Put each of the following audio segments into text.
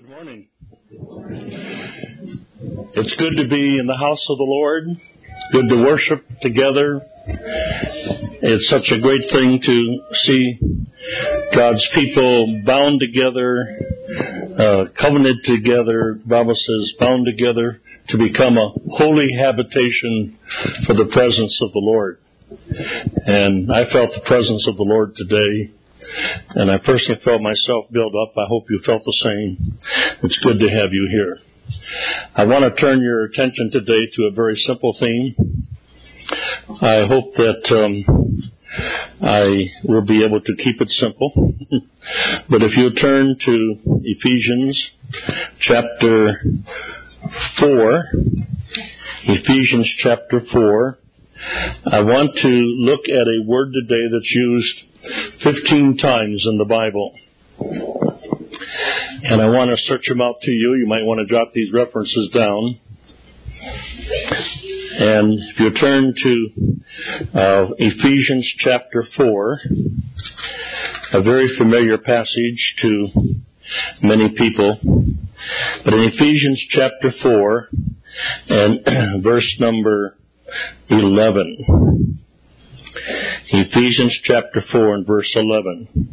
Good morning. It's good to be in the house of the Lord. Good to worship together. It's such a great thing to see God's people bound together, covenanted together. The Bible says bound together to become a holy habitation for the presence of the Lord. And I felt the presence of the Lord today. And I personally felt myself build up. I hope you felt the same. It's good to have you here. I want to turn your attention today to a very simple theme. I hope that I will be able to keep it simple. But if you turn to Ephesians chapter 4, Ephesians chapter 4, I want to look at a word today that's used 15 times in the Bible. And I want to search them out to you. You might want to jot these references down. And if you turn to Ephesians chapter 4, a very familiar passage to many people. But in Ephesians chapter 4 and verse number 11. Ephesians chapter 4 and verse 11.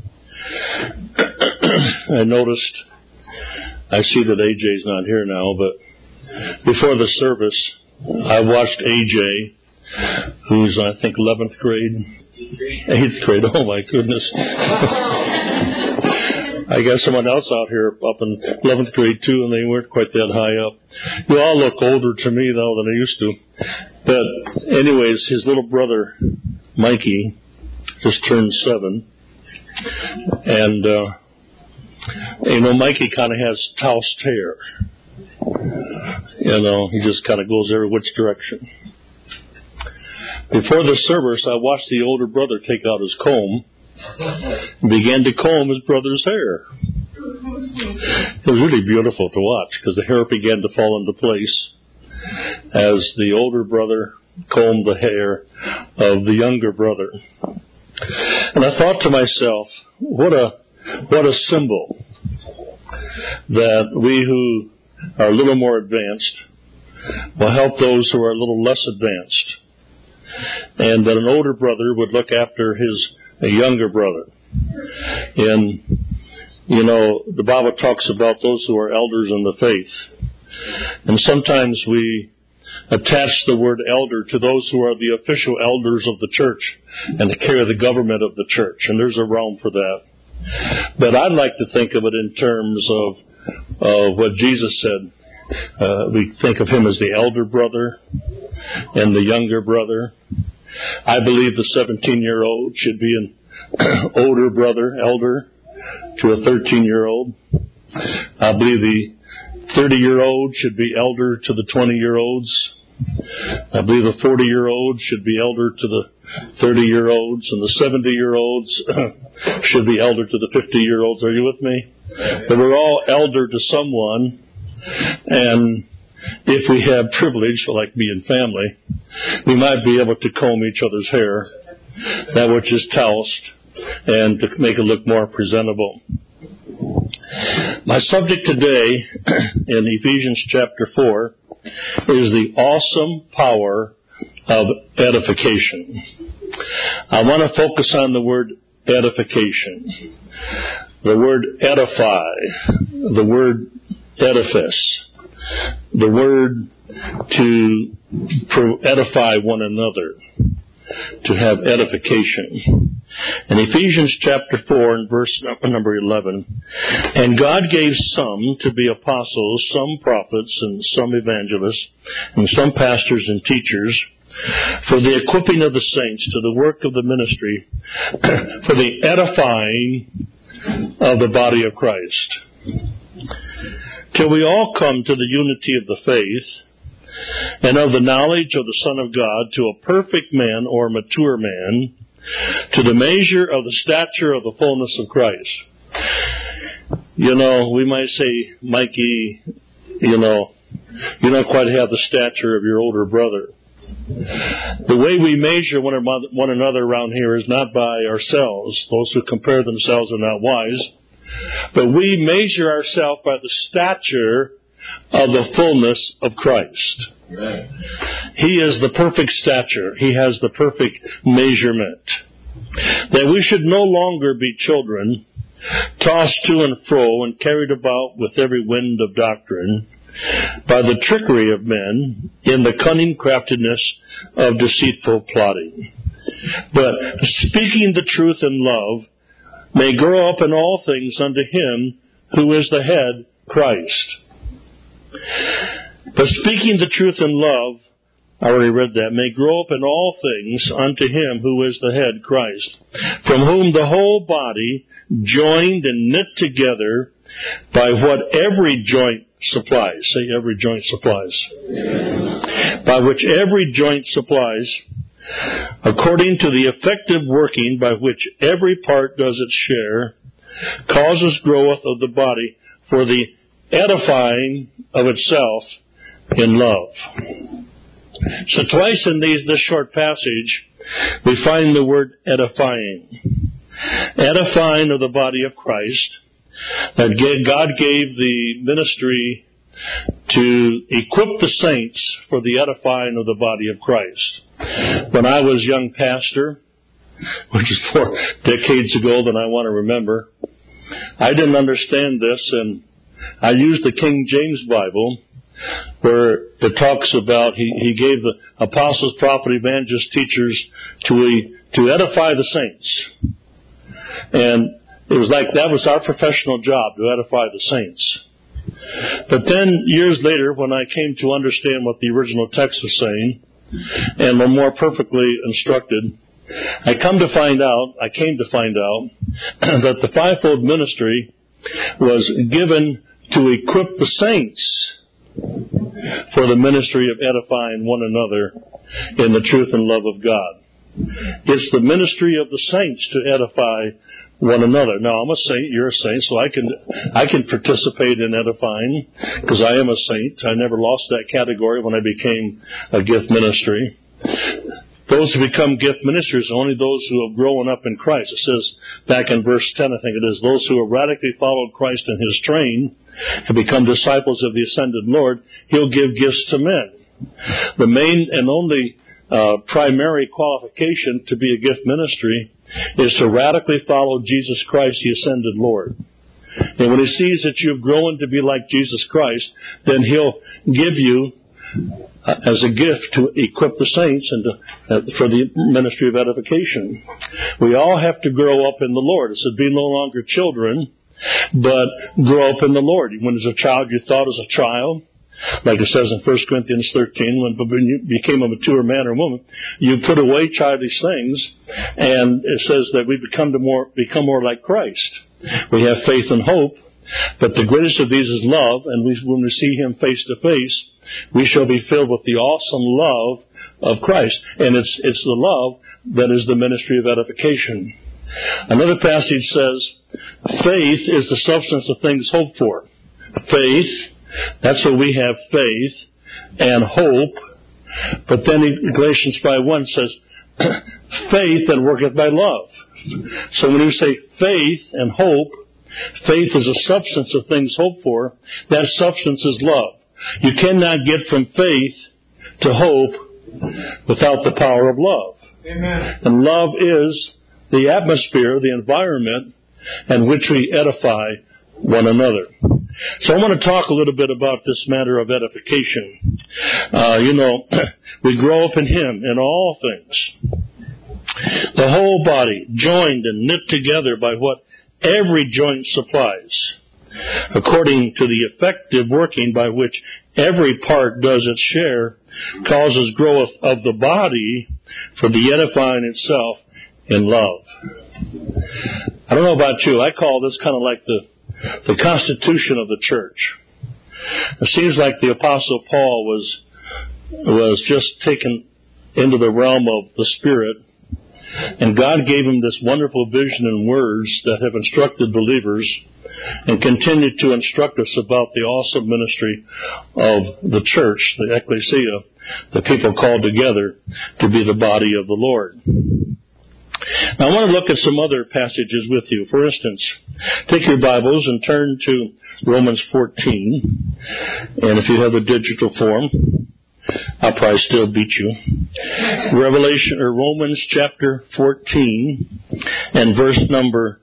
I noticed, I see that AJ's not here now, but before the service, I watched AJ, who's, I think, 11th grade. 8th grade, oh my goodness. I got someone else out here up in 11th grade too, and they weren't quite that high up. You all look older to me now than I used to. But anyways, his little brother, Mikey, just turned 7. And, Mikey kind of has tossed hair. He just kind of goes every which direction. Before the service, I watched the older brother take out his comb and began to comb his brother's hair. It was really beautiful to watch because the hair began to fall into place as the older brother combed the hair of the younger brother. And I thought to myself, what a symbol that we who are a little more advanced will help those who are a little less advanced. And that an older brother would look after a younger brother. And, the Bible talks about those who are elders in the faith. And sometimes we attach the word elder to those who are the official elders of the church and to carry the government of the church. And there's a realm for that. But I'd like to think of it in terms of what Jesus said. We think of him as the elder brother and the younger brother. I believe the 17-year-old should be an older brother, elder, to a 13-year-old. I believe the 30-year-old should be elder to the 20-year-olds. I believe the 40-year-old should be elder to the 30-year-olds, and the 70-year-olds should be elder to the 50-year-olds. Are you with me? But we're all elder to someone, and if we have privilege, like being family, we might be able to comb each other's hair, that which is tossed, and to make it look more presentable. My subject today in Ephesians chapter 4 is the awesome power of edification. I want to focus on the word edification. The word edify, the word edifice, the word to edify one another, to have edification. In Ephesians chapter 4 and verse number 11, and God gave some to be apostles, some prophets, and some evangelists, and some pastors and teachers, for the equipping of the saints to the work of the ministry, for the edifying of the body of Christ, till we all come to the unity of the faith and of the knowledge of the Son of God, to a perfect man or mature man, to the measure of the stature of the fullness of Christ. We might say, Mikey, you don't quite have the stature of your older brother. The way we measure one another around here is not by ourselves. Those who compare themselves are not wise. but we measure ourselves by the stature of the fullness of Christ. Right. He is the perfect stature. He has the perfect measurement. That we should no longer be children, tossed to and fro and carried about with every wind of doctrine, by the trickery of men, in the cunning craftiness of deceitful plotting. But speaking the truth in love, may grow up in all things unto Him who is the head, Christ. But speaking the truth in love, I already read that, may grow up in all things unto Him who is the head, Christ, from whom the whole body, joined and knit together by what every joint supplies. Say, every joint supplies. Yes. By which every joint supplies, according to the effective working by which every part does its share, causes growth of the body for the edifying of itself in love. So twice in this short passage, we find the word edifying. Edifying of the body of Christ, that God gave the ministry to equip the saints for the edifying of the body of Christ. When I was young pastor, which is 4 decades ago than I want to remember, I didn't understand this, and I used the King James Bible, where it talks about he gave the apostles, prophets, evangelists, teachers to edify the saints. And it was like that was our professional job, to edify the saints. But then, years later, when I came to understand what the original text was saying, and were more perfectly instructed, I came to find out that the fivefold ministry was given to equip the saints for the ministry of edifying one another in the truth and love of God. It's the ministry of the saints to edify one another. Now, I'm a saint, you're a saint, so I can participate in edifying, because I am a saint. I never lost that category when I became a gift ministry. Those who become gift ministers are only those who have grown up in Christ. It says back in verse 10, I think it is, those who have radically followed Christ in His train and become disciples of the ascended Lord, He'll give gifts to men. The main and only primary qualification to be a gift ministry is to radically follow Jesus Christ, the ascended Lord. And when He sees that you've grown to be like Jesus Christ, then He'll give you as a gift to equip the saints and for the ministry of edification. We all have to grow up in the Lord. It says, be no longer children, but grow up in the Lord. When as a child you thought as a child, like it says in 1 Corinthians 13, when you became a mature man or woman, you put away childish things, and it says that we become more like Christ. We have faith and hope, but the greatest of these is love, and when we see Him face to face, we shall be filled with the awesome love of Christ. And it's the love that is the ministry of edification. Another passage says, faith is the substance of things hoped for. Faith, that's what we have, faith and hope. But then Galatians 5:1 says, faith that worketh by love. So when you say faith and hope, faith is a substance of things hoped for. That substance is love. You cannot get from faith to hope without the power of love. Amen. And love is the atmosphere, the environment in which we edify one another. So I want to talk a little bit about this matter of edification. We grow up in Him in all things. The whole body, joined and knit together by what every joint supplies, according to the effective working by which every part does its share, causes growth of the body for the edifying itself in love. I don't know about you, I call this kind of like the constitution of the church. It seems like the Apostle Paul was just taken into the realm of the Spirit, and God gave him this wonderful vision and words that have instructed believers and continue to instruct us about the awesome ministry of the church, the ecclesia, the people called together to be the body of the Lord. Now, I want to look at some other passages with you. For instance, take your Bibles and turn to Romans 14. And if you have a digital form, I'll probably still beat you. Romans chapter 14 and verse number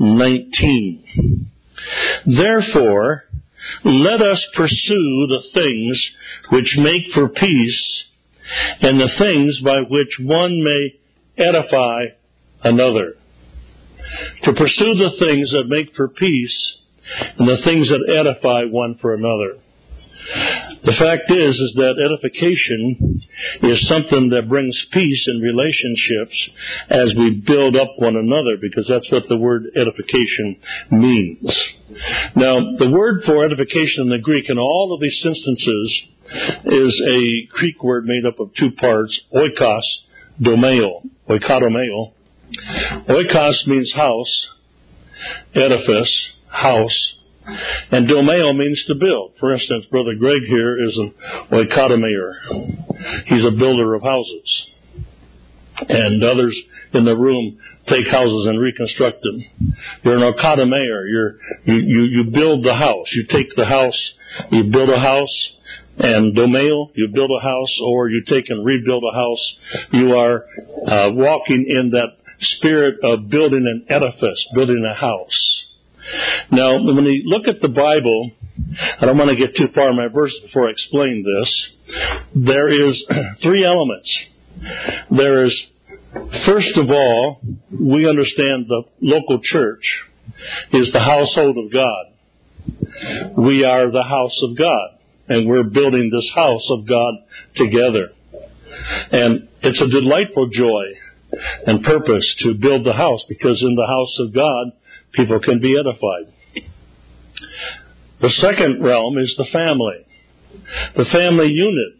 19. Therefore, let us pursue the things which make for peace, and the things by which one may edify another. To pursue the things that make for peace, and the things that edify one for another. The fact is that edification is something that brings peace in relationships as we build up one another, because that's what the word edification means. Now, the word for edification in the Greek in all of these instances is a Greek word made up of two parts, oikos, domeo, oikodomeo. Oikos means house, edifice, house, and domeo means to build. For instance, Brother Greg here is an oikodomayor. He's a builder of houses. And others in the room take houses and reconstruct them. You're an oikodomayor. You build the house. You take the house, you build a house, and domeo, you build a house, or you take and rebuild a house. You are walking in that spirit of building an edifice, building a house. Now, when you look at the Bible, I don't want to get too far in my verse before I explain this. There is three elements. There is, first of all, we understand the local church is the household of God. We are the house of God, and we're building this house of God together. And it's a delightful joy and purpose to build the house, because in the house of God, people can be edified. The second realm is the family. The family unit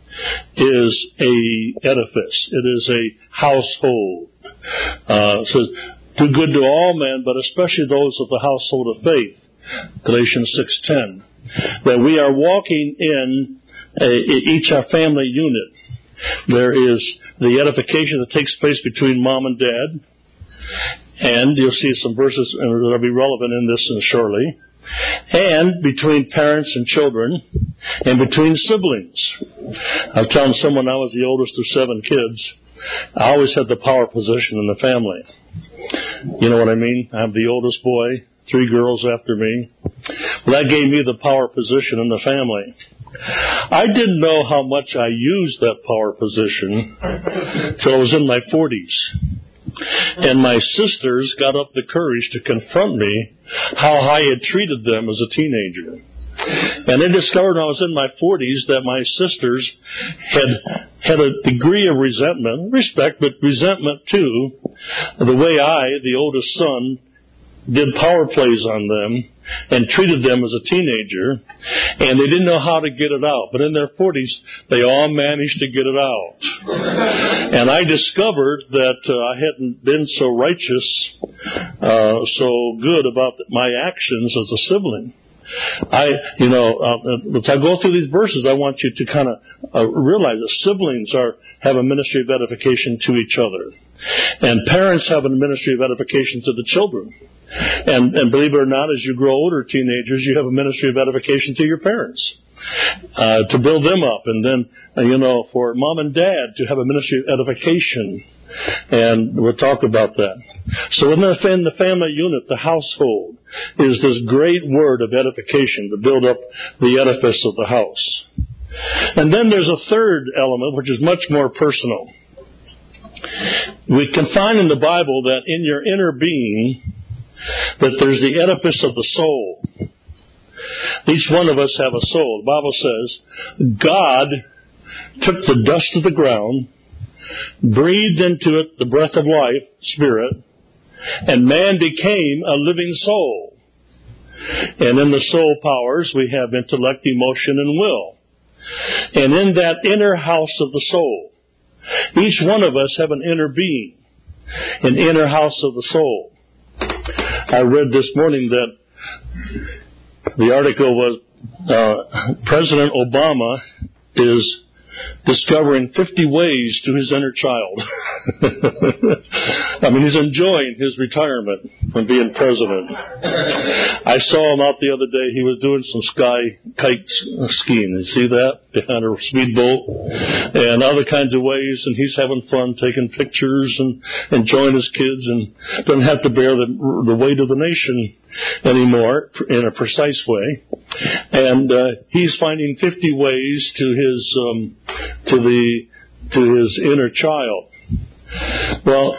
is a edifice. It is a household. It says, do good to all men, but especially those of the household of faith. Galatians 6:10. That we are walking in each our family unit. There is the edification that takes place between mom and dad. And you'll see some verses that will be relevant in this shortly. And between parents and children, and between siblings. I was telling someone I was the oldest of 7 kids. I always had the power position in the family. You know what I mean? I'm the oldest boy, 3 girls after me. Well, that gave me the power position in the family. I didn't know how much I used that power position until I was in my 40s. And my sisters got up the courage to confront me how I had treated them as a teenager. And I discovered when I was in my 40s that my sisters had a degree of resentment, respect, but resentment too, the way I, the oldest son, did power plays on them and treated them as a teenager, and they didn't know how to get it out. But in their 40s, they all managed to get it out. And I discovered that I hadn't been so righteous, so good about my actions as a sibling. As I go through these verses, I want you to kind of realize that siblings have a ministry of edification to each other. And parents have a ministry of edification to the children. And believe it or not, as you grow older, teenagers, you have a ministry of edification to your parents, to build them up. And then, for mom and dad to have a ministry of edification. And we'll talk about that. So in the family unit, the household, is this great word of edification to build up the edifice of the house. And then there's a third element, which is much more personal. We can find in the Bible that in your inner being, that there's the edifice of the soul. Each one of us have a soul. The Bible says, God took the dust of the ground, breathed into it the breath of life, spirit, and man became a living soul. And in the soul powers, we have intellect, emotion, and will. And in that inner house of the soul, each one of us have an inner being, an inner house of the soul. I read this morning that the article was President Obama is discovering 50 ways to his inner child. I mean, he's enjoying his retirement from being president. I saw him out the other day. He was doing some kite skiing. You see that? Behind a speedboat and other kinds of ways. And he's having fun, taking pictures and enjoying his kids, and doesn't have to bear the weight of the nation anymore in a precise way. And he's finding 50 ways to his inner child. Well,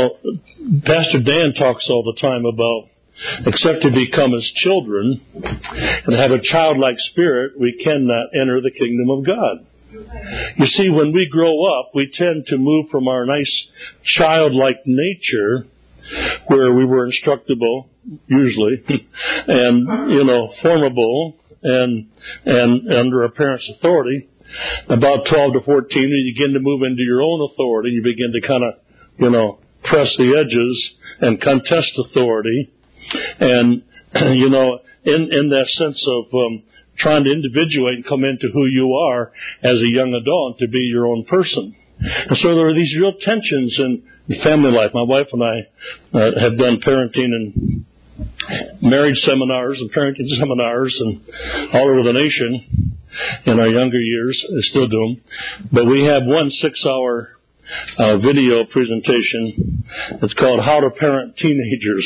Pastor Dan talks all the time about, except to become as children and have a childlike spirit, we cannot enter the kingdom of God. You see, when we grow up, we tend to move from our nice childlike nature, where we were instructable, usually, and, formable, and under a parent's authority. About 12 to 14, you begin to move into your own authority. You begin to kind of, press the edges and contest authority. And, in that sense of trying to individuate and come into who you are as a young adult to be your own person. And so there are these real tensions in family life. My wife and I have done parenting and marriage seminars and parenting seminars and all over the nation in our younger years. I still do them. But we have one 6-hour video presentation. It's called How to Parent Teenagers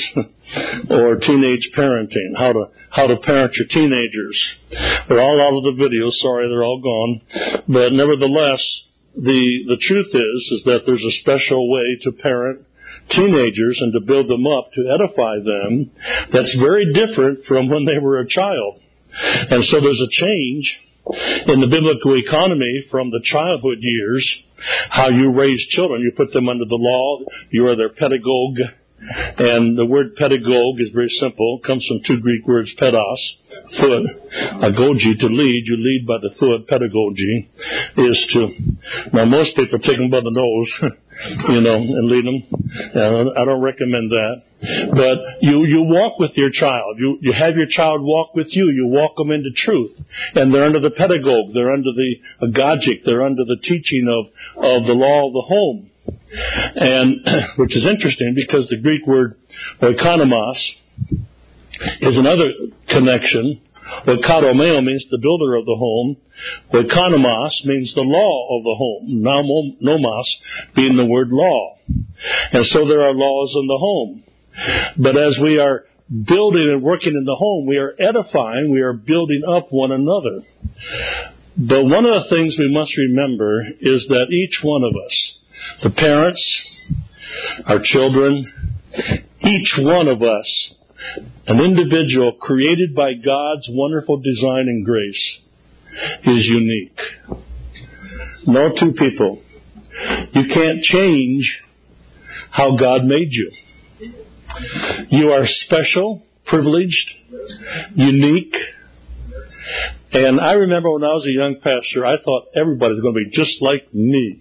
or Teenage Parenting. How to parent your teenagers. They're all out of the video. Sorry, they're all gone. But nevertheless, the truth is that there's a special way to parent teenagers and to build them up, to edify them, that's very different from when they were a child. And so there's a change in the biblical economy from the childhood years, how you raise children. You put them under the law. You are their pedagogue. And the word pedagogue is very simple. It comes from 2 Greek words, pedos, foot, agogi, to lead. You lead by the foot. Pedagogy is to... Now, most people take them by the nose, and lead them. I don't recommend that. But you walk with your child. You have your child walk with you. You walk them into truth. And they're under the pedagogue. They're under the agogic. They're under the teaching of the law of the home. And which is interesting because the Greek word oikonomos is another connection. Oikodomeo means the builder of the home. Oikonomos means the law of the home. Nomos being the word law. And so there are laws in the home. But as we are building and working in the home, we are edifying, we are building up one another. But one of the things we must remember is that each one of us, the parents, our children, each one of us, an individual created by God's wonderful design and grace, is unique. No two people. You can't change how God made you. You are special, privileged, unique. And I remember when I was a young pastor, I thought everybody was going to be just like me.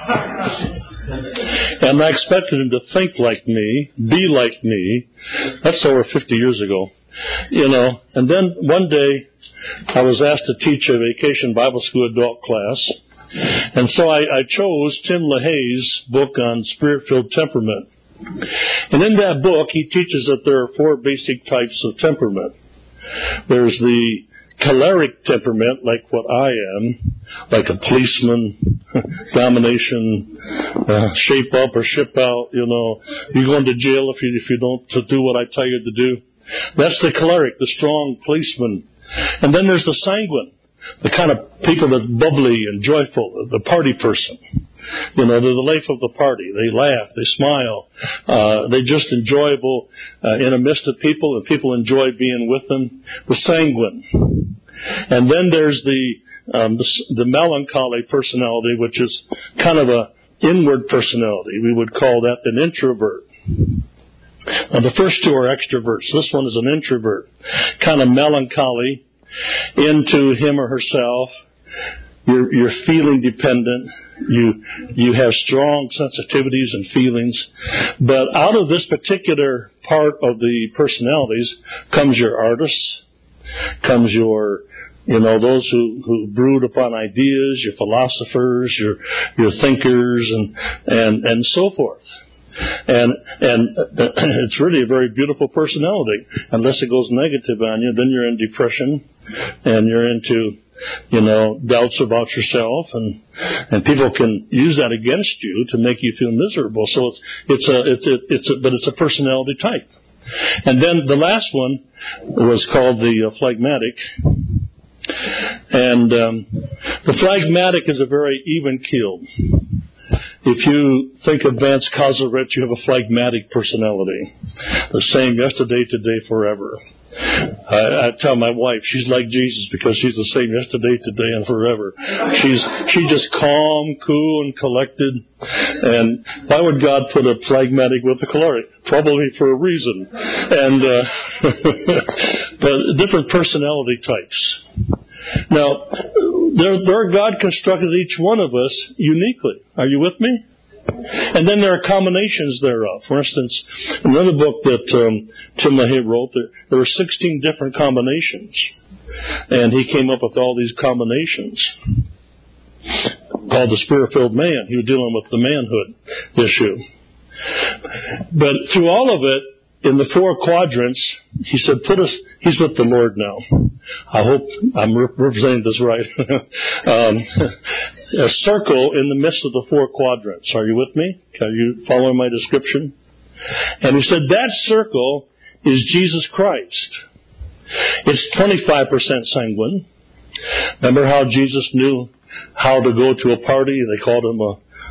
And I expected him to think like me, be like me. That's over 50 years ago. And then one day I was asked to teach a vacation Bible school adult class. And so I chose Tim LaHaye's book on spirit-filled temperament. And in that book, he teaches that there are 4 basic types of temperament. There's the choleric temperament, like what I am, like a policeman, domination, shape up or ship out, you're going to jail if you don't do what I tell you to do. That's the choleric, the strong policeman. And then there's the sanguine, the kind of people that are bubbly and joyful, the party person. They're the life of the party. They laugh, they smile, they're just enjoyable in the midst of people, and people enjoy being with them. The sanguine. And then there's the melancholy personality, which is kind of a inward personality. We would call that an introvert. Now, the first 2 are extroverts. This one is an introvert, kind of melancholy, into him or herself. You're feeling dependent. You have strong sensitivities and feelings. But out of this particular part of the personalities comes your artist, comes your those who brood upon ideas, your philosophers, your thinkers, and so forth. And it's really a very beautiful personality. Unless it goes negative on you, then you're in depression, and you're into doubts about yourself, and people can use that against you to make you feel miserable. So it's a personality type. And then the last one was called the phlegmatic. And the phlegmatic is a very even keel. If you think of Vance Kozarich, you have a phlegmatic personality. The same yesterday, today, forever. I tell my wife she's like Jesus because she's the same yesterday, today, and forever. She's just calm, cool, and collected. And why would God put a phlegmatic with a choleric? Probably for a reason. And but different personality types. Now, God constructed each one of us uniquely. Are you with me? And then there are combinations thereof. For instance, another book that Tim LaHaye wrote, there were 16 different combinations. And he came up with all these combinations called the Spirit-Filled Man. He was dealing with the manhood issue. But through all of it, in the 4 quadrants, he said, he's with the Lord now. I hope I'm representing this right. A circle in the midst of the 4 quadrants. Are you with me? Are you following my description? And he said, that circle is Jesus Christ. It's 25% sanguine. Remember how Jesus knew how to go to a party? They called him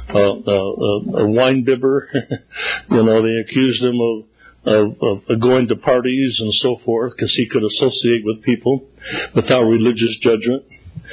a wine bibber. They accused him of going to parties and so forth because he could associate with people without religious judgment.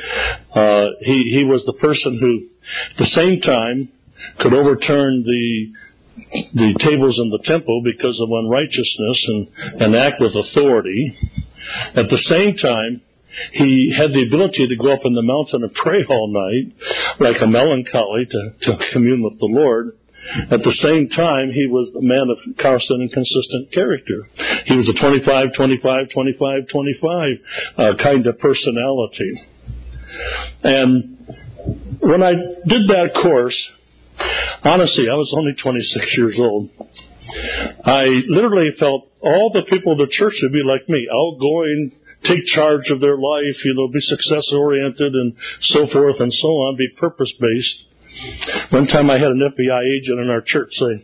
He was the person who, at the same time, could overturn the tables in the temple because of unrighteousness and act with authority. At the same time, he had the ability to go up in the mountain and pray all night, like a melancholy, to commune with the Lord. At the same time, he was a man of constant and consistent character. He was a 25, 25, 25, 25 kind of personality. And when I did that course, honestly, I was only 26 years old. I literally felt all the people of the church would be like me, outgoing, take charge of their life, be success-oriented and so forth and so on, be purpose-based. One time I had an FBI agent in our church say,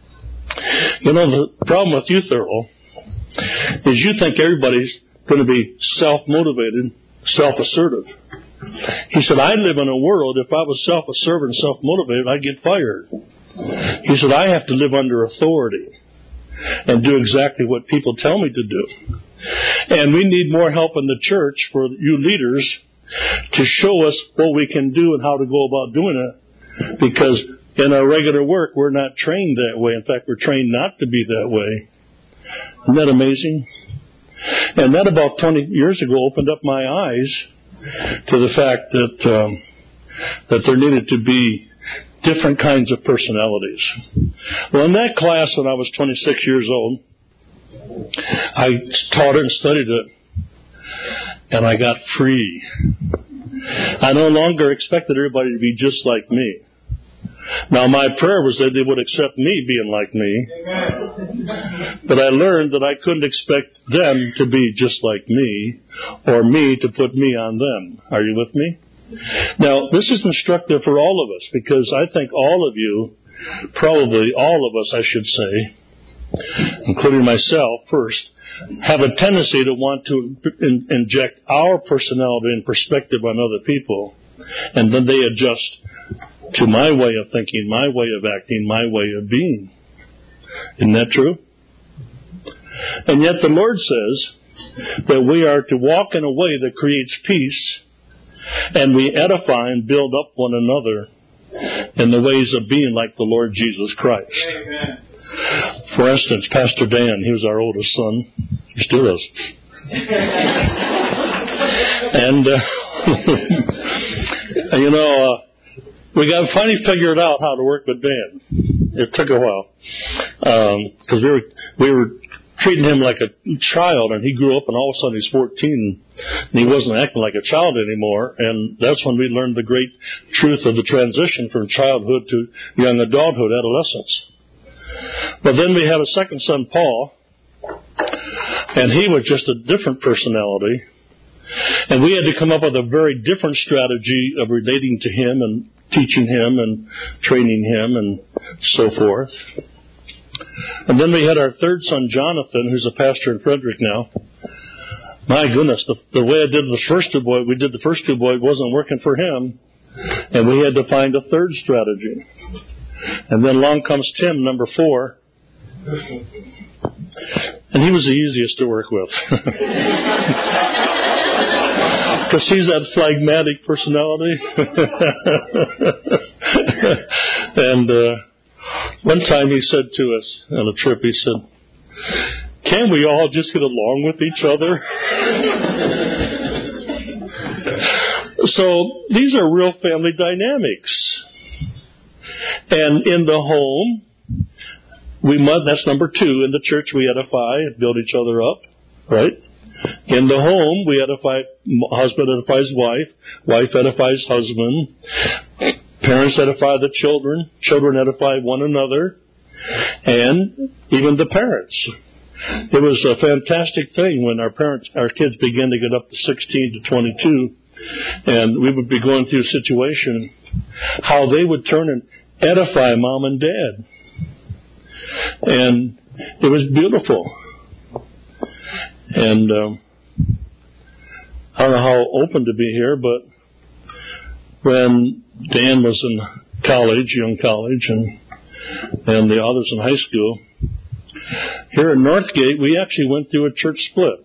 the problem with you, Thurl, is you think everybody's going to be self-motivated, self-assertive. He said, I live in a world, if I was self-assertive and self-motivated, I'd get fired. He said, I have to live under authority and do exactly what people tell me to do. And we need more help in the church for you leaders to show us what we can do and how to go about doing it. Because in our regular work, we're not trained that way. In fact, we're trained not to be that way. Isn't that amazing? And that about 20 years ago opened up my eyes to the fact that there needed to be different kinds of personalities. Well, in that class when I was 26 years old, I taught it and studied it, and I got free. I no longer expected everybody to be just like me. Now, my prayer was that they would accept me being like me. But I learned that I couldn't expect them to be just like me, or me to put me on them. Are you with me? Now, this is instructive for all of us, because I think all of you, probably all of us, I should say, including myself first, have a tendency to want to inject our personality and perspective on other people, and then they adjust to my way of thinking, my way of acting, my way of being. Isn't that true? And yet the Lord says that we are to walk in a way that creates peace, and we edify and build up one another in the ways of being like the Lord Jesus Christ. Amen. For instance, Pastor Dan, he was our oldest son. He still is. And, we got finally figured out how to work with Dan. It took a while. Because we were treating him like a child, and he grew up, and all of a sudden he's 14, and he wasn't acting like a child anymore, and that's when we learned the great truth of the transition from childhood to young adulthood, adolescence. But then we had a second son, Paul, and he was just a different personality, and we had to come up with a very different strategy of relating to him and teaching him and training him and so forth. And then we had our third son, Jonathan, who's a pastor in Frederick now. My goodness, the way I did the first two boys, wasn't working for him, and we had to find a third strategy. And then along comes Tim, number 4, and he was the easiest to work with. Because he's that phlegmatic personality. And one time he said to us on a trip, he said, "Can we all just get along with each other?" So these are real family dynamics. And in the home, that's number 2. In the church, we edify and build each other up, right? In the home, we edify, husband edifies wife, wife edifies husband, parents edify the children, children edify one another, and even the parents. It was a fantastic thing when our kids began to get up to 16 to 22, and we would be going through a situation, how they would turn and edify mom and dad. And it was beautiful. And I don't know how open to be here, but when Dan was in young college, and the others in high school, here in Northgate, we actually went through a church split.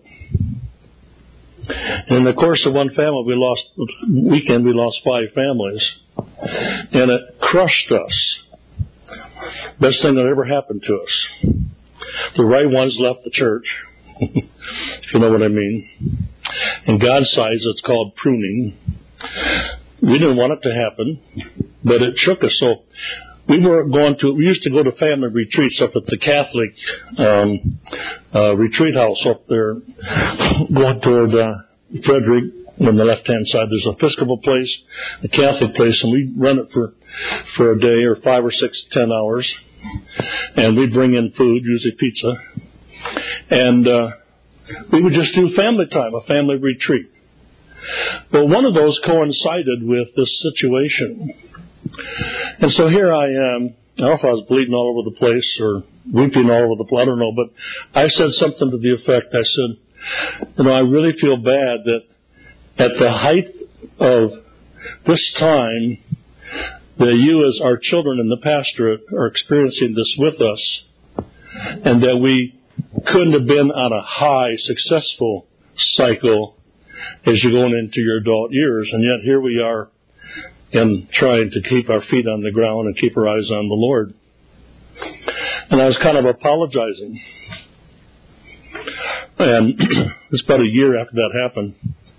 And in the course of one family, we lost 5 families. And it crushed us. Best thing that ever happened to us. The right ones left the church, if you know what I mean. In God's size, it's called pruning. We didn't want it to happen, but it shook us. So we used to go to family retreats up at the Catholic retreat house up there, going toward Frederick. On the left-hand side, there's an Episcopal place, a Catholic place, and we run it for a day or 5 or 6, 10 hours. And we'd bring in food, usually pizza. And we would just do family time, a family retreat. Well, one of those coincided with this situation. And so here I am. I don't know if I was bleeding all over the place or weeping all over the place, I don't know. But I said something to the effect, I said, I really feel bad that at the height of this time, that you as our children in the pastorate are experiencing this with us, and that we couldn't have been on a high, successful cycle as you're going into your adult years, and yet here we are in trying to keep our feet on the ground and keep our eyes on the Lord. And I was kind of apologizing. And it's about a year after that happened.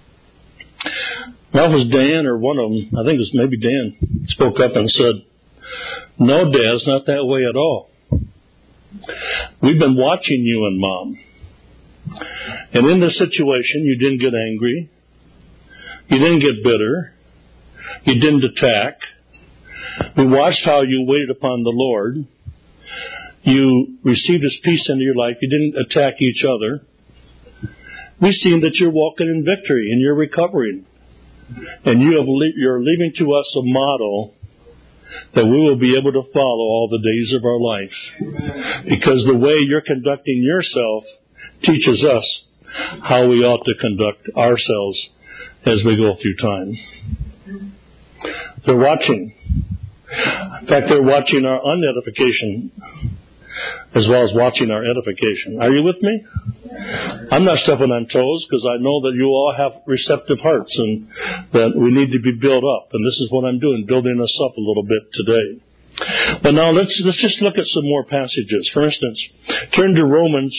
That was Dan, or one of them, I think it was maybe Dan, spoke up and said, "No, Dad, it's not that way at all. We've been watching you and Mom. And in this situation, you didn't get angry. You didn't get bitter. You didn't attack. We watched how you waited upon the Lord. You received His peace into your life. You didn't attack each other. We've seen that you're walking in victory and you're recovering. And you're leaving to us a model that we will be able to follow all the days of our life. Because the way you're conducting yourself teaches us how we ought to conduct ourselves as we go through time." They're watching. In fact, they're watching our unedification as well as watching our edification. Are you with me? I'm not stepping on toes because I know that you all have receptive hearts and that we need to be built up. And this is what I'm doing, building us up a little bit today. But now let's just look at some more passages. For instance, turn to Romans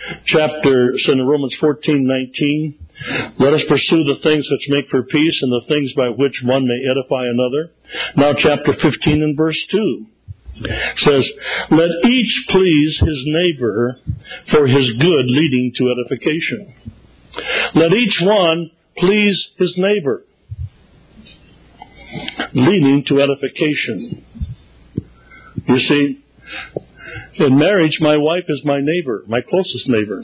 14:19. "Let us pursue the things which make for peace and the things by which one may edify another." Now chapter 15 and verse 2. It says, let each please his neighbor for his good, leading to edification. Let each one please his neighbor, leading to edification. You see, in marriage, my wife is my neighbor, my closest neighbor.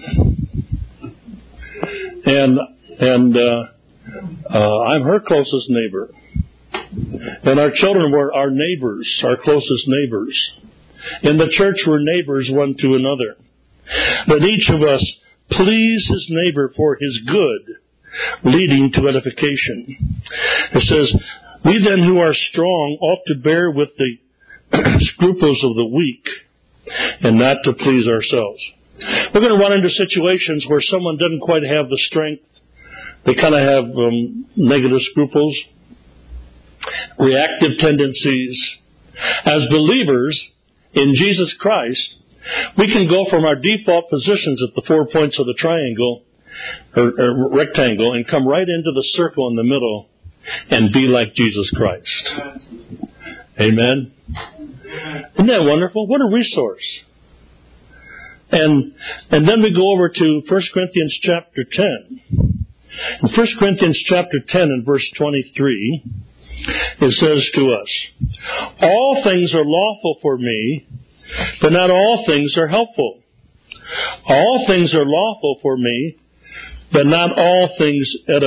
And I'm her closest neighbor. And our children were our neighbors, our closest neighbors. In the church, we're neighbors one to another. Let each of us please his neighbor for his good, leading to edification. It says, we then who are strong ought to bear with the scruples of the weak and not to please ourselves. We're going to run into situations where someone doesn't quite have the strength. They kind of have negative scruples, reactive tendencies. As believers in Jesus Christ, we can go from our default positions at the 4 points of the triangle or rectangle and come right into the circle in the middle and be like Jesus Christ. Amen? Isn't that wonderful? What a resource. And then we go over to 1 Corinthians chapter 10. In 1 Corinthians chapter 10 and verse 23, it says to us, all things are lawful for me, but not all things are helpful. All things are lawful for me, but not all things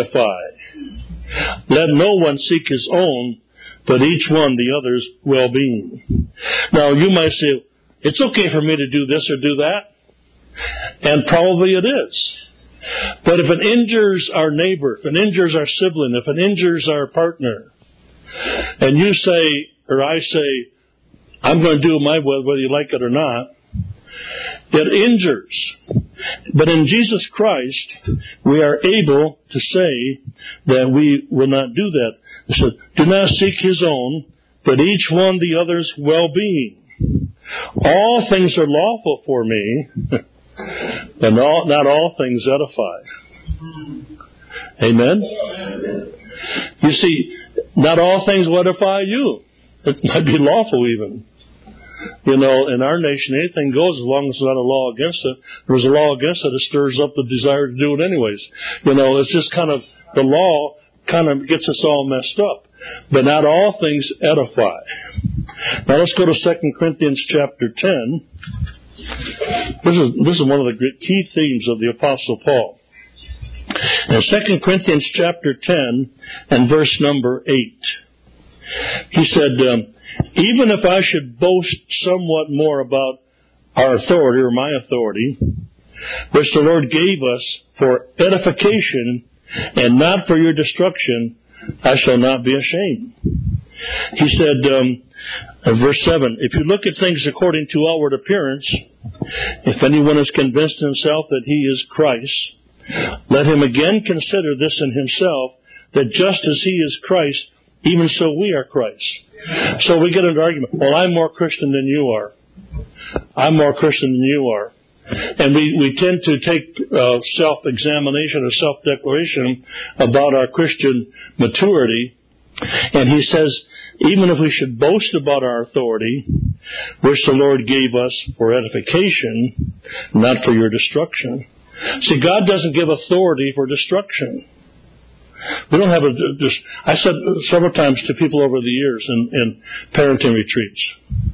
edify. Let no one seek his own, but each one the other's well-being. Now, you might say, it's okay for me to do this or do that. And probably it is. But if it injures our neighbor, if it injures our sibling, if it injures our partner, and you say, or I say, I'm going to do my will whether you like it or not, it injures. But in Jesus Christ, we are able to say that we will not do that. It says, do not seek his own, but each one the other's well-being. All things are lawful for me, but not all things edify. Amen? You see, not all things will edify you. It might be lawful even. You know, in our nation, anything goes as long as there's not a law against it. If there's a law against it, it stirs up the desire to do it anyways. You know, it's just kind of, the law kind of gets us all messed up. But not all things edify. Now let's go to 2 Corinthians chapter 10. This is one of the key themes of the Apostle Paul. In 2 Corinthians chapter 10 and verse number 8, he said, even if I should boast somewhat more about our authority, or my authority, which the Lord gave us for edification and not for your destruction, I shall not be ashamed. He said, verse 7, if you look at things according to outward appearance, if anyone is convinced in himself that he is Christ, let him again consider this in himself, that just as he is Christ, even so we are Christ. So we get an argument, well, I'm more Christian than you are. I'm more Christian than you are. And we tend to take self-examination or self-declaration about our Christian maturity. And he says, even if we should boast about our authority, which the Lord gave us for edification, not for your destruction. See, God doesn't give authority for destruction. We don't have I said several times to people over the years in parenting retreats,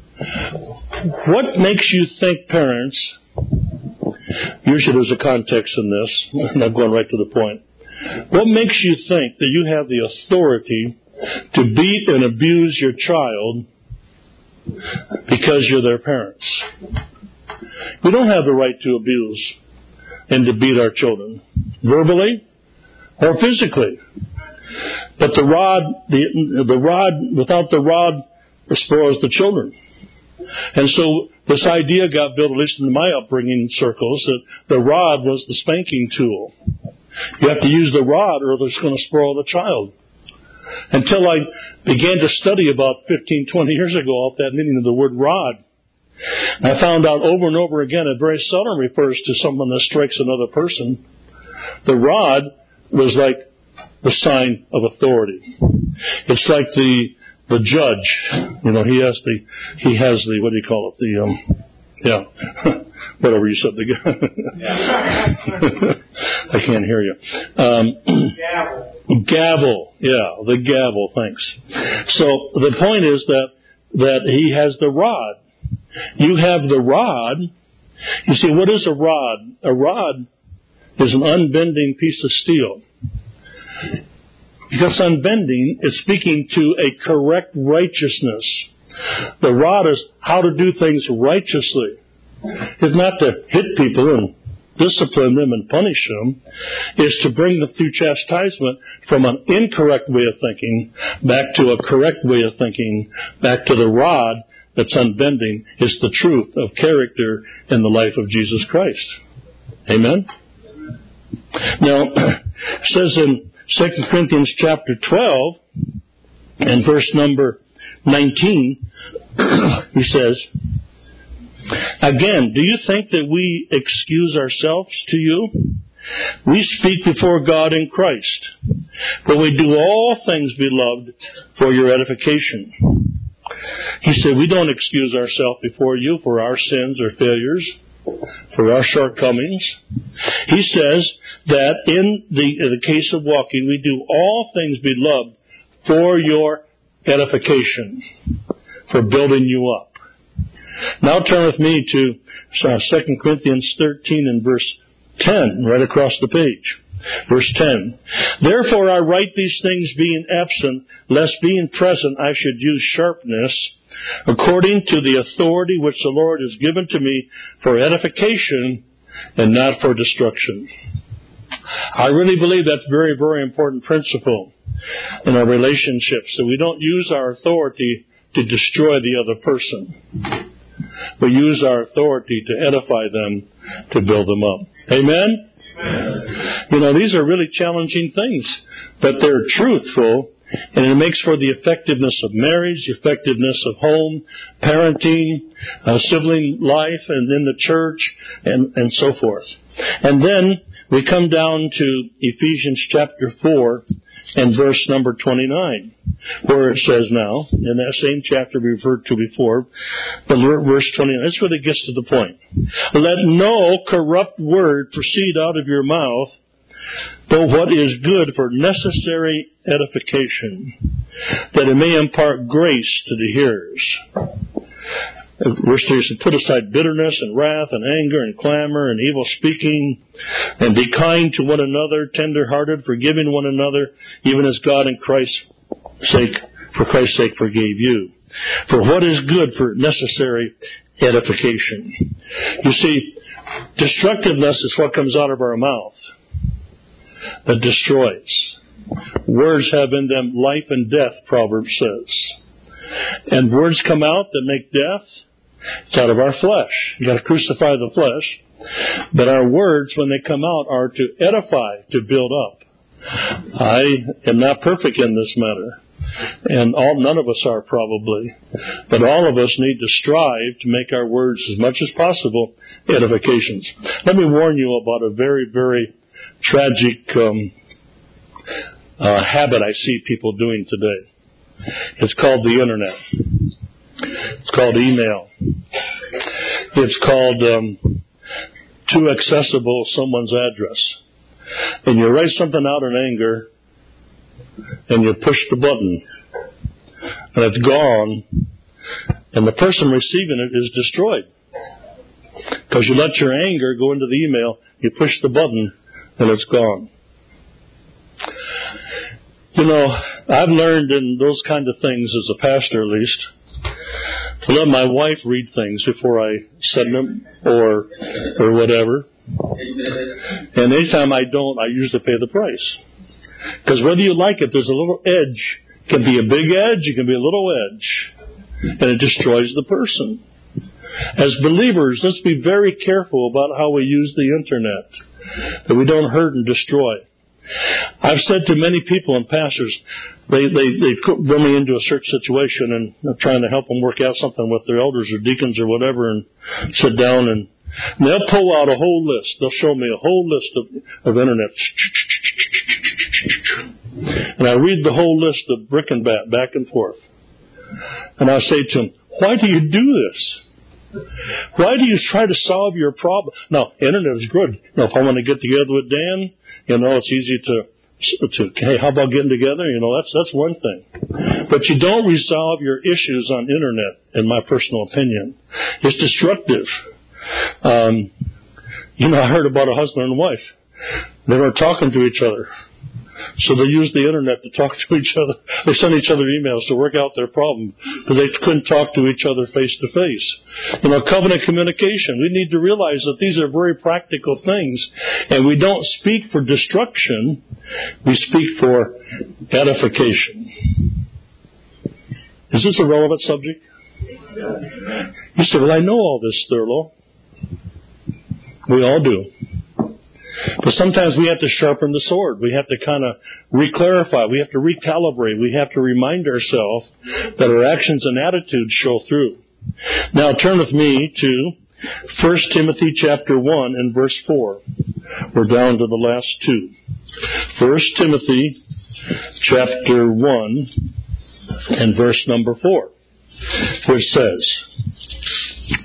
what makes you think parents, usually there's a context in this, and I'm going right to the point, what makes you think that you have the authority to beat and abuse your child because you're their parents? We don't have the right to abuse and to beat our children, verbally or physically. But the rod, without the rod, spoils the children. And so this idea got built, at least in my upbringing circles, that the rod was the spanking tool. You have to use the rod or it's going to spoil the child. Until I began to study about 15, 20 years ago off that meaning of the word rod. I found out over and over again it very seldom refers to someone that strikes another person. The rod was like the sign of authority. It's like the judge You know, he has the, what do you call it? Whatever you said. I can't hear you. Gavel. Yeah, the gavel. Thanks. So the point is that he has the rod. You have the rod. You see, what is a rod? A rod is an unbending piece of steel. Because unbending is speaking to a correct righteousness. The rod is how to do things righteously. It's not to hit people and discipline them and punish them. It's to bring them through chastisement from an incorrect way of thinking back to a correct way of thinking, back to the rod that's unbending. Is the truth of character in the life of Jesus Christ. Amen? Now, it says in 2 Corinthians chapter 12 and verse number 19, he says, again, do you think that we excuse ourselves to you? We speak before God in Christ, but we do all things, beloved, for your edification. He said, we don't excuse ourselves before you for our sins or failures, for our shortcomings. He says that in the case of walking, we do all things, beloved, for your edification, for building you up. Now turn with me to 2 Corinthians 13 and verse 10, right across the page. Verse 10. Therefore I write these things being absent, lest being present I should use sharpness, according to the authority which the Lord has given to me for edification and not for destruction. I really believe that's a very, very important principle in our relationships, that we don't use our authority to destroy the other person. We use our authority to edify them, to build them up. Amen? Amen. You know, these are really challenging things, but they're truthful, and it makes for the effectiveness of marriage, the effectiveness of home, parenting, sibling life, and in the church, and so forth. And then we come down to Ephesians chapter 4 and verse number 29, where it says now, in that same chapter we referred to before, but verse 29, this really gets to the point. Let no corrupt word proceed out of your mouth, but what is good for necessary edification, that it may impart grace to the hearers. Verse 3 says, put aside bitterness and wrath and anger and clamor and evil speaking, and be kind to one another, tender-hearted, forgiving one another, even as God in Christ's sake, for Christ's sake, forgave you. For what is good for necessary edification. You see, destructiveness is what comes out of our mouth that destroys. Words have in them life and death, Proverbs says. And words come out that make death. It's out of our flesh. You've got to crucify the flesh. But our words, when they come out, are to edify, to build up. I am not perfect in this matter. And none of us are probably. But all of us need to strive to make our words as much as possible edifications. Let me warn you about a very, very tragic habit I see people doing today. It's called the Internet. It's called email. It's called too accessible someone's address. And you write something out in anger, and you push the button, and it's gone, and the person receiving it is destroyed. Because you let your anger go into the email, you push the button, and it's gone. You know, I've learned in those kind of things, as a pastor at least, to let my wife read things before I send them or whatever. And anytime I don't, I usually pay the price. Because whether you like it, there's a little edge. It can be a big edge, it can be a little edge. And it destroys the person. As believers, let's be very careful about how we use the Internet, that we don't hurt and destroy. I've said to many people and pastors, they bring me into a search situation, and I'm trying to help them work out something with their elders or deacons or whatever, and sit down and they'll pull out a whole list. They'll show me a whole list of Internet. And I read the whole list of brick and bat, back and forth. And I say to him, why do you do this? Why do you try to solve your problem? Now, internet is good. If I want to get together with Dan, it's easy to hey, how about getting together? That's one thing. But you don't resolve your issues on internet, in my personal opinion. It's destructive. I heard about a husband and wife. They weren't talking to each other. So they used the internet to talk to each other. They sent each other emails to work out their problem because they couldn't talk to each other face to face. Covenant communication. We need to realize that these are very practical things, and we don't speak for destruction. We speak for edification. Is this a relevant subject? You say, well, I know all this, Thurlow. We all do. But sometimes we have to sharpen the sword. We have to kind of re-clarify. We have to recalibrate. We have to remind ourselves that our actions and attitudes show through. Now turn with me to 1 Timothy chapter 1 and verse 4. We're down to the last two. 1 Timothy chapter 1 and verse number 4, which says,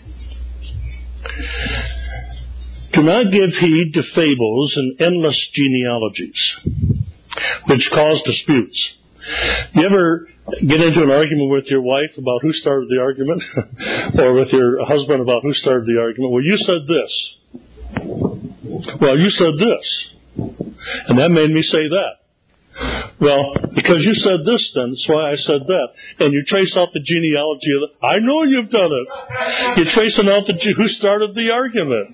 do not give heed to fables and endless genealogies, which cause disputes. You ever get into an argument with your wife about who started the argument? Or with your husband about who started the argument? Well, you said this. Well, you said this. And that made me say that. Well, because you said this, then that's why I said that. And you trace out the genealogy of it. I know you've done it. You're tracing out who started the argument.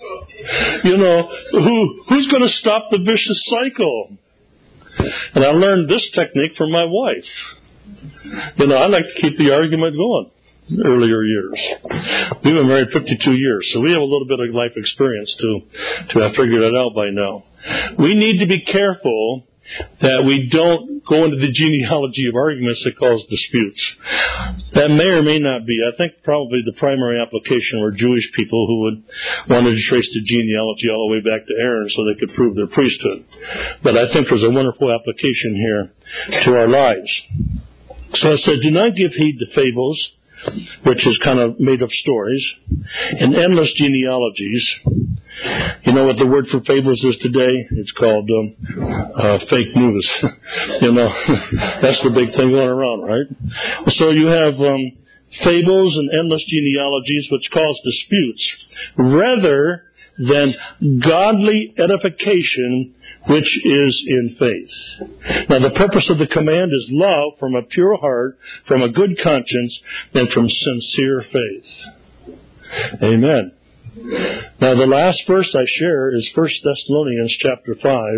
Who's going to stop the vicious cycle? And I learned this technique from my wife. I like to keep the argument going. Earlier years. We've been married 52 years, so we have a little bit of life experience to have figured it out by now. We need to be careful that we don't go into the genealogy of arguments that cause disputes. That may or may not be. I think probably the primary application were Jewish people who wanted to trace the genealogy all the way back to Aaron so they could prove their priesthood. But I think there's a wonderful application here to our lives. So I said, do not give heed to fables, which is kind of made up stories, and endless genealogies. You know what the word for fables is today? It's called fake news. That's the big thing going around, right? So you have fables and endless genealogies which cause disputes, rather than godly edification which is in faith. Now the purpose of the command is love from a pure heart, from a good conscience, and from sincere faith. Amen. Now the last verse I share is 1 Thessalonians chapter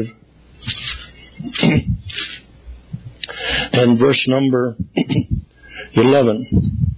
5 and verse number 11.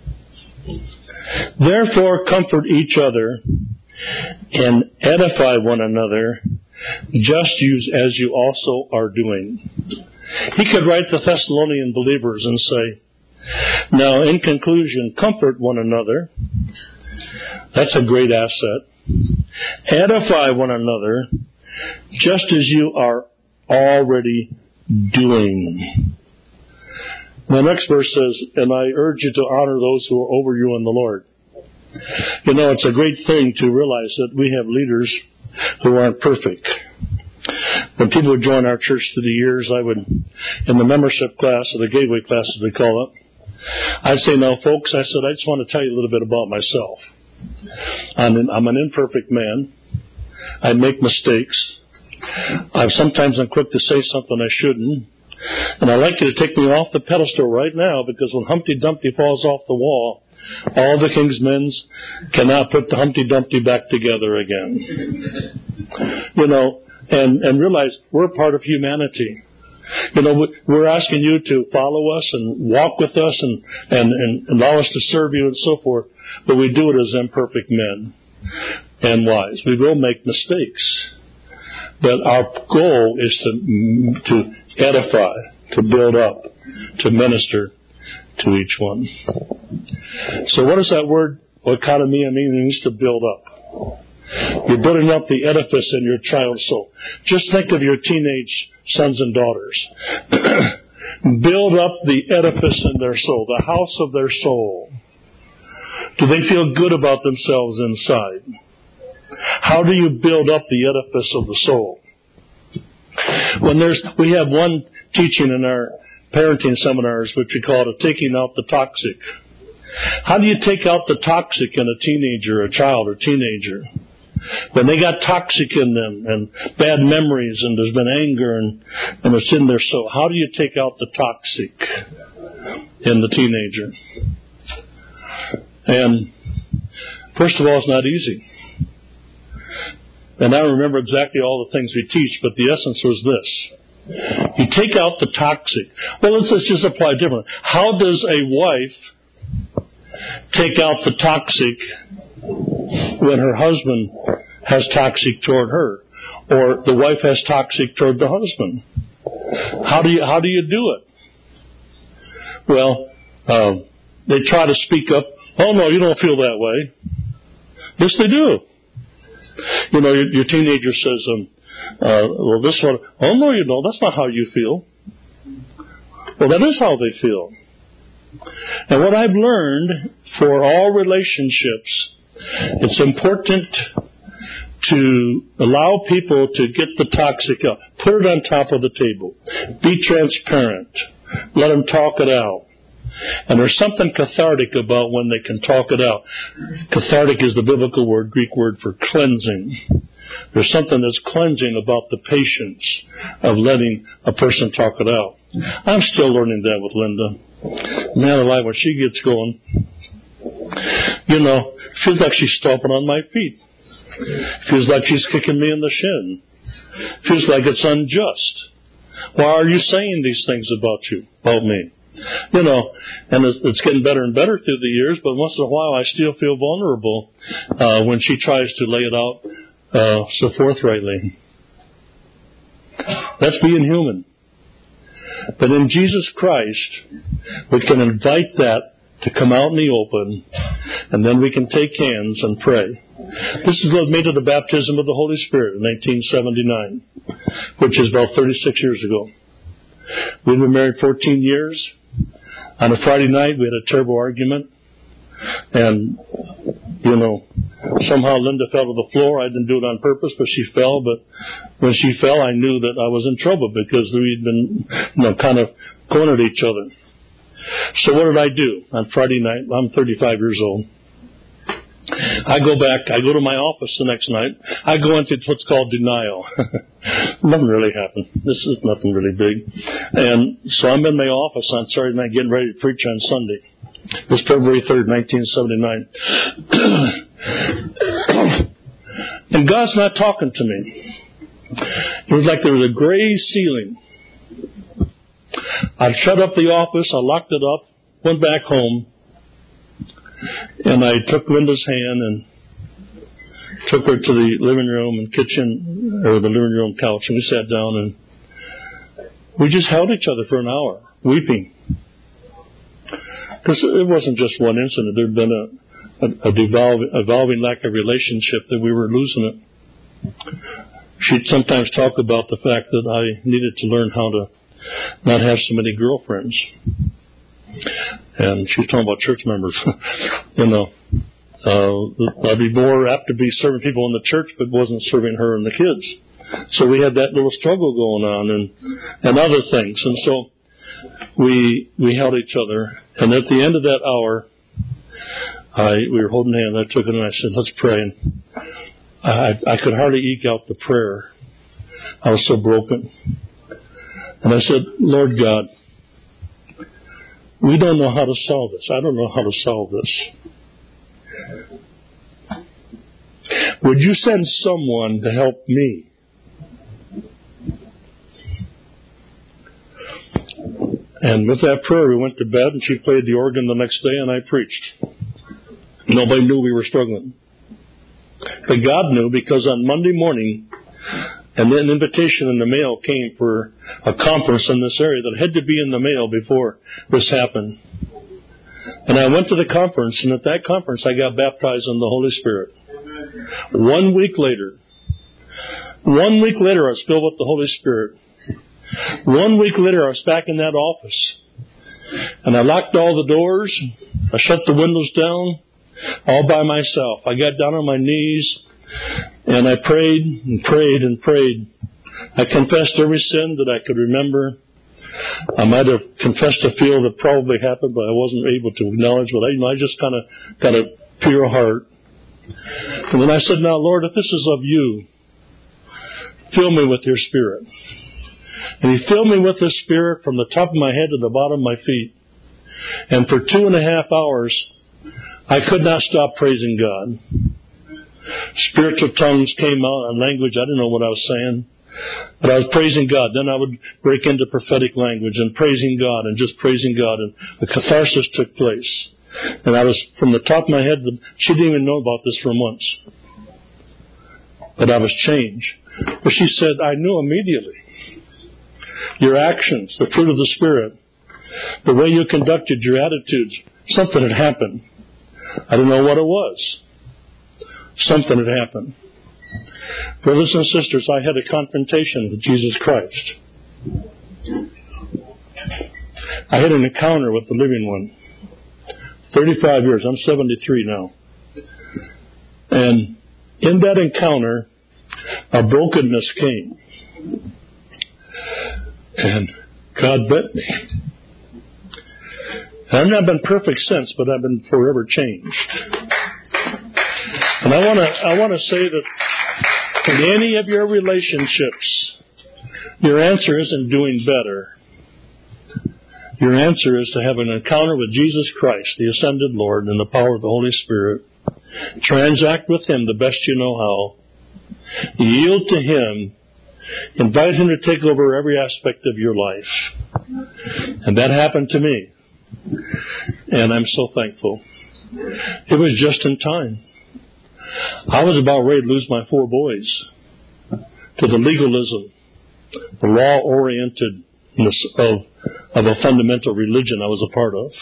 Therefore comfort each other and edify one another, just as you also are doing. He could write the Thessalonian believers and say, now in conclusion, comfort one another. That's a great asset. Edify one another, just as you are already doing. The next verse says, and I urge you to honor those who are over you in the Lord. It's a great thing to realize that we have leaders who aren't perfect. When people would join our church through the years, I would, in the membership class, or the gateway class as they call it, I'd say, now folks, I just want to tell you a little bit about myself. I'm an imperfect man. I make mistakes. Sometimes I'm quick to say something I shouldn't. And I'd like you to take me off the pedestal right now, because when Humpty Dumpty falls off the wall, all the king's men cannot put the Humpty Dumpty back together again. And realize we're part of humanity. We're asking you to follow us and walk with us and allow us to serve you and so forth, but we do it as imperfect men and wives. We will make mistakes, but our goal is to edify, to build up, to minister to each one. So what does that word oikonomia mean? It means to build up. You're building up the edifice in your child's soul. Just think of your teenage sons and daughters. build up the edifice in their soul, the house of their soul? Do they feel good about themselves inside? How do you build up the edifice of the soul? We have one teaching in our parenting seminars, which we call taking out the toxic. How do you take out the toxic in a teenager, a child or teenager? When they got toxic in them and bad memories and there's been anger and it's in their soul, how do you take out the toxic in the teenager? And first of all, it's not easy. And I don't remember exactly all the things we teach, but the essence was this. You take out the toxic. Well, let's just apply differently. How does a wife take out the toxic when her husband has toxic toward her, or the wife has toxic toward the husband? How do you do it? Well, they try to speak up. Oh no, you don't feel that way. Yes, they do. You know, your teenager says, well, this one. Oh no, you know, that's not how you feel. Well, that is how they feel. And what I've learned for all relationships, it's important to allow people to get the toxic up. Put it on top of the table. Be transparent. Let them talk it out. And there's something cathartic about when they can talk it out. Cathartic is the biblical word, Greek word for cleansing. There's something that's cleansing about the patience of letting a person talk it out. I'm still learning that with Linda. Man alive, when she gets going, you know, feels like she's stomping on my feet. Feels like she's kicking me in the shin. Feels like it's unjust. Why are you saying these things about me? You know, and it's getting better and better through the years, but once in a while I still feel vulnerable when she tries to lay it out so forthrightly. That's being human. But in Jesus Christ, we can invite that to come out in the open, and then we can take hands and pray. This is what made it the baptism of the Holy Spirit in 1979, which is about 36 years ago. We'd been married 14 years. On a Friday night, we had a terrible argument. And, you know, somehow Linda fell to the floor. I didn't do it on purpose, but she fell. But when she fell, I knew that I was in trouble because we'd been, you know, kind of going at each other. So what did I do on Friday night? I'm 35 years old. I go to my office the next night. I go into what's called denial. Nothing really happened. This is nothing really big. And so I'm in my office on Saturday night getting ready to preach on Sunday. It was February 3rd, 1979. And God's not talking to me. It was like there was a gray ceiling. I shut up the office, I locked it up, went back home, and I took Linda's hand and took her to the living room and kitchen, or the living room couch, and we sat down and we just held each other for an hour, weeping. Because it wasn't just one incident. There had been a evolving lack of relationship that we were losing it. She'd sometimes talk about the fact that I needed to learn how to not have so many girlfriends. And she was talking about church members. You know, I'd be more apt to be serving people in the church, but wasn't serving her and the kids. So we had that little struggle going on and other things. And so we held each other. And at the end of that hour, we were holding hands. I took it and I said, let's pray. And I could hardly eke out the prayer. I was so broken. And I said, Lord God, we don't know how to solve this. I don't know how to solve this. Would you send someone to help me? And with that prayer, we went to bed, and she played the organ the next day, and I preached. Nobody knew we were struggling. But God knew, because on Monday morning, and then an invitation in the mail came for a conference in this area that had to be in the mail before this happened. And I went to the conference, and at that conference I got baptized in the Holy Spirit. 1 week later, I was filled with the Holy Spirit. 1 week later, I was back in that office. And I locked all the doors. I shut the windows down all by myself. I got down on my knees and I prayed and prayed and prayed. I confessed every sin that I could remember. I might have confessed a few that probably happened, but I wasn't able to acknowledge. But I just kind of got a pure heart. And then I said, now, Lord, if this is of you, fill me with your Spirit. And He filled me with His Spirit from the top of my head to the bottom of my feet. And for 2.5 hours, I could not stop praising God. Spiritual tongues came out in language. I didn't know what I was saying. But I was praising God. Then I would break into prophetic language and praising God and just praising God. And the catharsis took place. And I was, from the top of my head, she didn't even know about this for months. But I was changed. But she said, I knew immediately. Your actions, the fruit of the Spirit, the way you conducted your attitudes, something had happened. I didn't know what it was. Something had happened. Brothers and sisters, I had a confrontation with Jesus Christ. I had an encounter with the living one. 35 years. I'm 73 now. And in that encounter, a brokenness came. And God met me. And I've not been perfect since, but I've been forever changed. And I want to say that in any of your relationships, your answer isn't doing better. Your answer is to have an encounter with Jesus Christ, the ascended Lord, and the power of the Holy Spirit. Transact with Him the best you know how. Yield to Him. Invite Him to take over every aspect of your life. And that happened to me. And I'm so thankful. It was just in time. I was about ready to lose my 4 boys to the legalism, the law-orientedness of a fundamental religion I was a part of.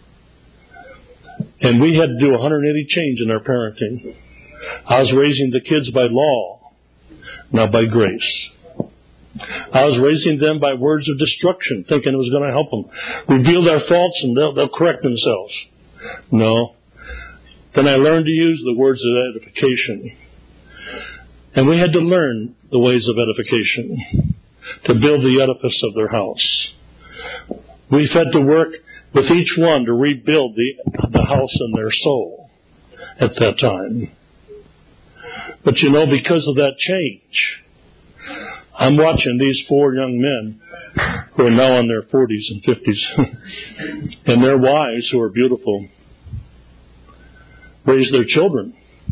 And we had to do 180 change in our parenting. I was raising the kids by law, not by grace. I was raising them by words of destruction, thinking it was going to help them reveal their faults and they'll correct themselves. No. Then I learned to use the words of edification. And we had to learn the ways of edification to build the edifice of their house. We've had to work with each one to rebuild the house in their soul at that time. But you know, because of that change, I'm watching these 4 young men who are now in their 40s and 50s and their wives who are beautiful raise their children.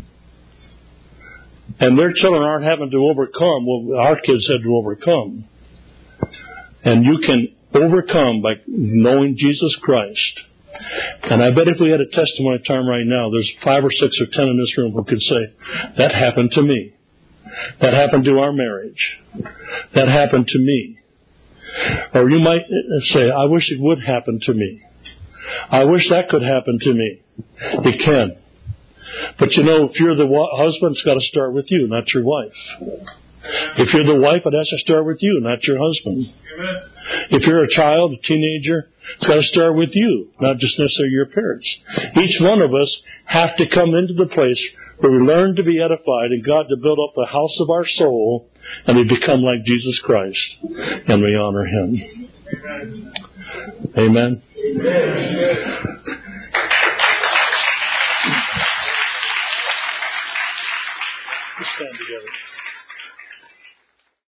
And their children aren't having to overcome what our kids had to overcome. And you can overcome by knowing Jesus Christ. And I bet if we had a testimony time right now, there's 5 or 6 or 10 in this room who could say, that happened to me. That happened to our marriage. That happened to me. Or you might say, I wish it would happen to me. I wish that could happen to me. It can. But you know, if you're the husband, it's got to start with you, not your wife. If you're the wife, it has to start with you, not your husband. If you're a child, a teenager, it's got to start with you, not just necessarily your parents. Each one of us have to come into the place where we learn to be edified and God to build up the house of our soul and we become like Jesus Christ and we honor Him. Amen. Let's stand together.